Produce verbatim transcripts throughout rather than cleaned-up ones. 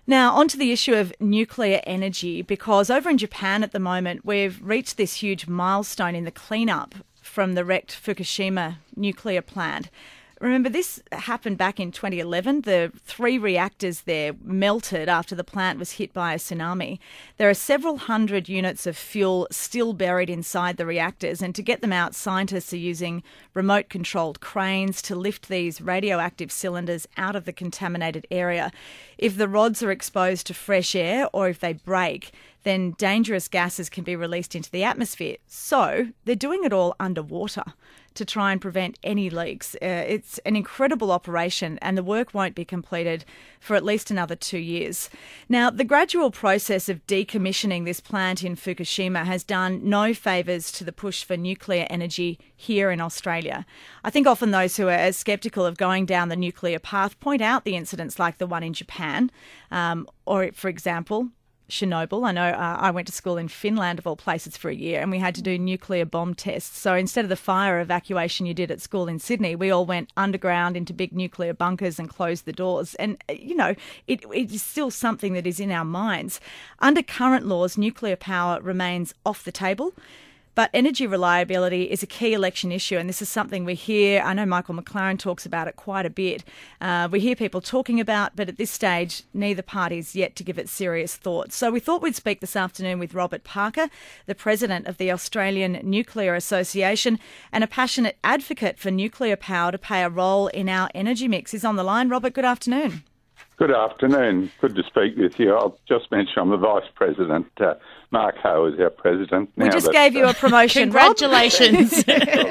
Now, onto the issue of nuclear energy, because over in Japan at the moment, we've reached this huge milestone in the cleanup from the wrecked Fukushima nuclear plant. Remember, this happened back in twenty eleven. The three reactors there melted after the plant was hit by a tsunami. There are several hundred units of fuel still buried inside the reactors, and to get them out, scientists are using remote-controlled cranes to lift these radioactive cylinders out of the contaminated area. If the rods are exposed to fresh air or if they break, then dangerous gases can be released into the atmosphere. So they're doing it all underwater to try and prevent any leaks. Uh, it's an incredible operation, and the work won't be completed for at least another two years. Now, the gradual process of decommissioning this plant in Fukushima has done no favours to the push for nuclear energy here in Australia. I think often those who are sceptical of going down the nuclear path point out the incidents like the one in Japan, um, or, for example, Chernobyl. I know uh, I went to school in Finland, of all places, for a year, and we had to do nuclear bomb tests. So instead of the fire evacuation you did at school in Sydney, we all went underground into big nuclear bunkers and closed the doors. And, you know, it, it is still something that is in our minds. Under current laws, nuclear power remains off the table. But energy reliability is a key election issue, and this is something we hear. I know Michael McLaren talks about it quite a bit. Uh, we hear people talking about, but at this stage, neither party's yet to give it serious thought. So we thought we'd speak this afternoon with Robert Parker, the president of the Australian Nuclear Association and a passionate advocate for nuclear power to play a role in our energy mix. He's on the line. Robert, good afternoon. Good afternoon. Good to speak with you. I'll just mention I'm the Vice President. Uh, Mark Ho is our President. We now just that, gave you a promotion. Congratulations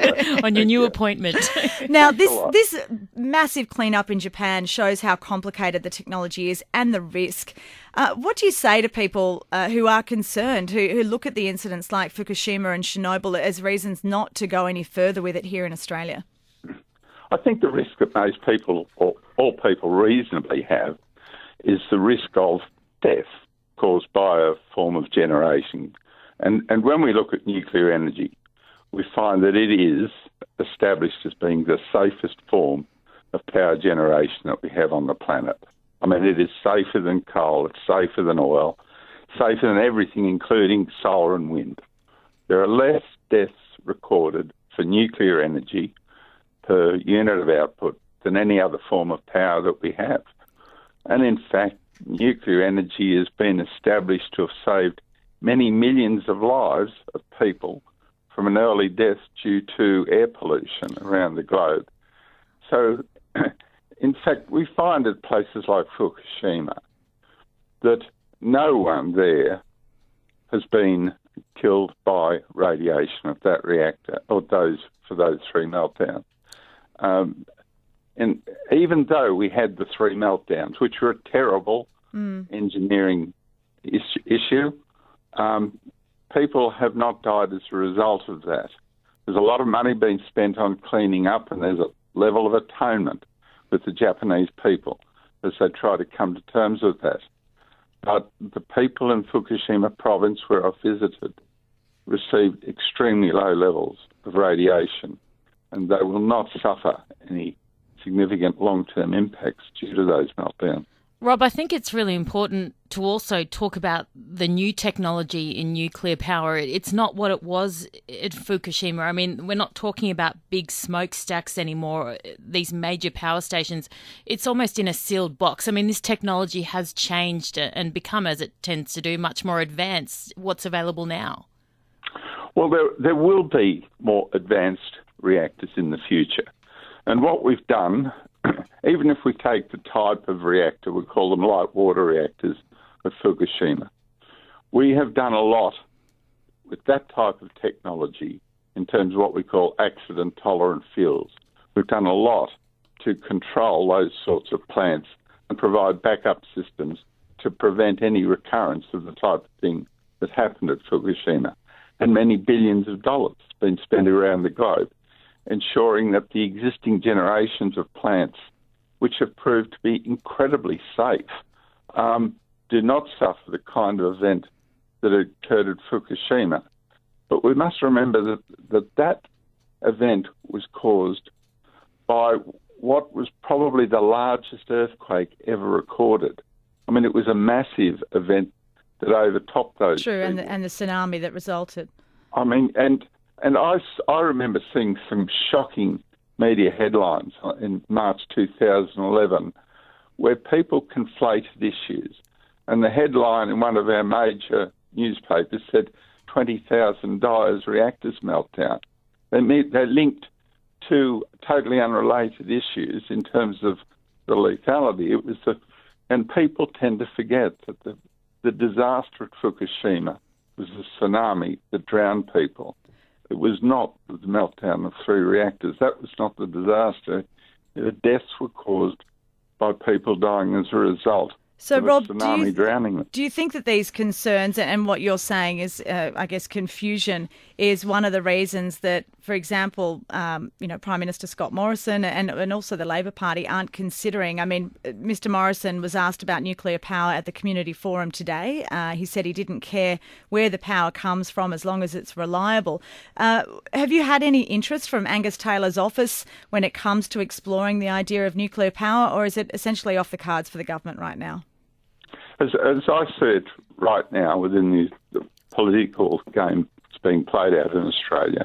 on your new appointment. Now, this this massive cleanup in Japan shows how complicated the technology is and the risk. Uh, what do you say to people uh, who are concerned, who, who look at the incidents like Fukushima and Chernobyl as reasons not to go any further with it here in Australia? I think the risk that most people, or all people reasonably have, is the risk of death caused by a form of generation. And, and when we look at nuclear energy, we find that it is established as being the safest form of power generation that we have on the planet. I mean, it is safer than coal, it's safer than oil, safer than everything, including solar and wind. There are less deaths recorded for nuclear energy per unit of output than any other form of power that we have. And in fact, nuclear energy has been established to have saved many millions of lives of people from an early death due to air pollution around the globe. So, in fact, we find at places like Fukushima that no one there has been killed by radiation of that reactor, or those for those three meltdowns. Um, and even though we had the three meltdowns, which were a terrible mm. engineering is- issue, um, people have not died as a result of that. There's a lot of money being spent on cleaning up, and there's a level of atonement with the Japanese people as they try to come to terms with that. But the people in Fukushima province, where I visited, received extremely low levels of radiation, and they will not suffer any significant long-term impacts due to those meltdowns. Rob, I think it's really important to also talk about the new technology in nuclear power. It's not what it was at Fukushima. I mean, we're not talking about big smokestacks anymore, these major power stations. It's almost in a sealed box. I mean, this technology has changed and become, as it tends to do, much more advanced. What's available now? Well, there, there will be more advanced reactors in the future. And what we've done, even if we take the type of reactor, we call them light water reactors at Fukushima, we have done a lot with that type of technology in terms of what we call accident-tolerant fuels. We've done a lot to control those sorts of plants and provide backup systems to prevent any recurrence of the type of thing that happened at Fukushima. And many billions of dollars have been spent around the globe ensuring that the existing generations of plants, which have proved to be incredibly safe, um, do not suffer the kind of event that occurred at Fukushima. But we must remember that that, that event was caused by what was probably the largest earthquake ever recorded, I mean, it was a massive event that overtopped those. True, and people. the, and the tsunami that resulted. I mean, and and I, I remember seeing some shocking media headlines in March two thousand eleven where people conflated issues. And the headline in one of our major newspapers said twenty thousand dies, reactors meltdown. They, met, they linked two totally unrelated issues in terms of the lethality. It was the, and people tend to forget that the, the disaster at Fukushima was a tsunami that drowned people. It was not the meltdown of three reactors. That was not the disaster. The deaths were caused by people dying as a result. So, Rob, do do you, drowning them. do you think that these concerns and what you're saying is, uh, I guess, confusion is one of the reasons that, for example, um, you know, Prime Minister Scott Morrison and, and also the Labor Party aren't considering? I mean, Mister Morrison was asked about nuclear power at the Community Forum today. Uh, he said he didn't care where the power comes from as long as it's reliable. Uh, have you had any interest from Angus Taylor's office when it comes to exploring the idea of nuclear power, or is it essentially off the cards for the government right now? As, as I see it right now within the, the political game that's being played out in Australia,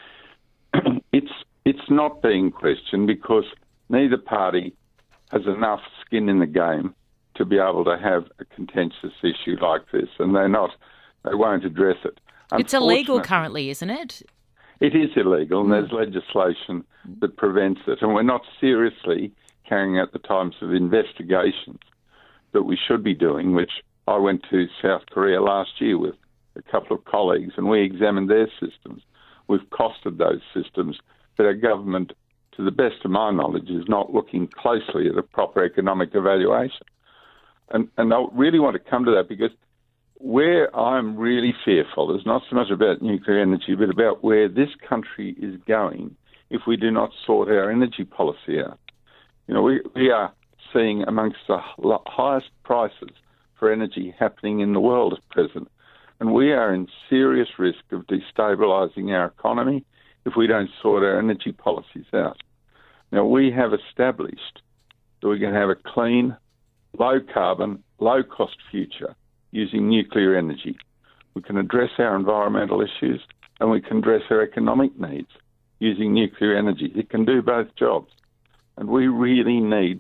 it's it's not being questioned because neither party has enough skin in the game to be able to have a contentious issue like this, and they're not. They won't address it. It's illegal currently, isn't it? It is illegal, and there's legislation that prevents it, and we're not seriously carrying out the types of investigations that we should be doing, which I went to South Korea last year with a couple of colleagues, and we examined their systems. We've costed those systems, but our government, to the best of my knowledge, is not looking closely at a proper economic evaluation. And, and I really want to come to that because where I'm really fearful is not so much about nuclear energy, but about where this country is going if we do not sort our energy policy out. You know, we, we are seeing amongst the highest prices for energy happening in the world at present. And we are in serious risk of destabilising our economy if we don't sort our energy policies out. Now, we have established that we can have a clean, low-carbon, low-cost future using nuclear energy. We can address our environmental issues and we can address our economic needs using nuclear energy. It can do both jobs. And we really need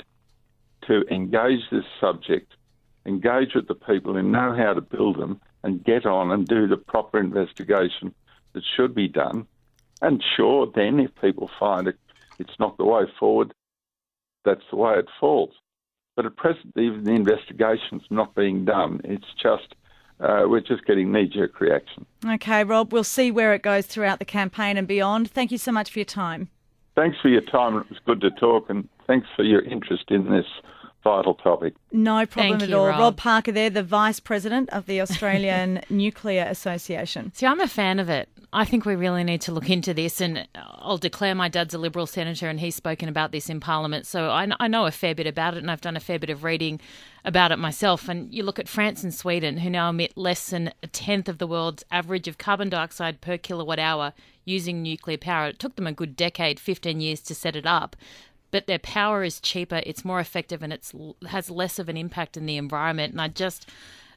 to engage this subject, engage with the people who know how to build them and get on and do the proper investigation that should be done. And sure, then if people find it, it's not the way forward, that's the way it falls. But at present, even the investigation's not being done. It's just, uh, we're just getting knee-jerk reaction. Okay, Rob, we'll see where it goes throughout the campaign and beyond. Thank you so much for your time. Thanks for your time. It was good to talk, and thanks for your interest in this vital topic. No problem Thank at you, all. Rob. Rob Parker there, the Vice President of the Australian Nuclear Association. See, I'm a fan of it. I think we really need to look into this, and I'll declare my dad's a Liberal senator and he's spoken about this in Parliament, so I, I know a fair bit about it and I've done a fair bit of reading about it myself. And you look at France and Sweden, who now emit less than a tenth of the world's average of carbon dioxide per kilowatt hour using nuclear power. It took them a good decade, fifteen years to set it up. But their power is cheaper, it's more effective, and it has less of an impact in the environment. And I just,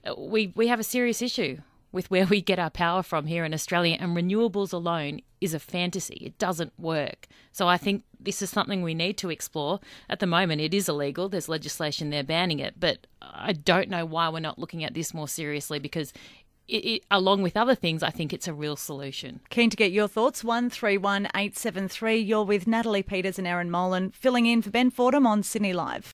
we we have a serious issue with where we get our power from here in Australia, and renewables alone is a fantasy. It doesn't work. So I think this is something we need to explore. At the moment, it is illegal. There's legislation there banning it, but I don't know why we're not looking at this more seriously, because It, it, along with other things, I think it's a real solution. Keen to get your thoughts. one three one eight seven three. You're with Natalie Peters and Erin Molan, filling in for Ben Fordham on Sydney Live.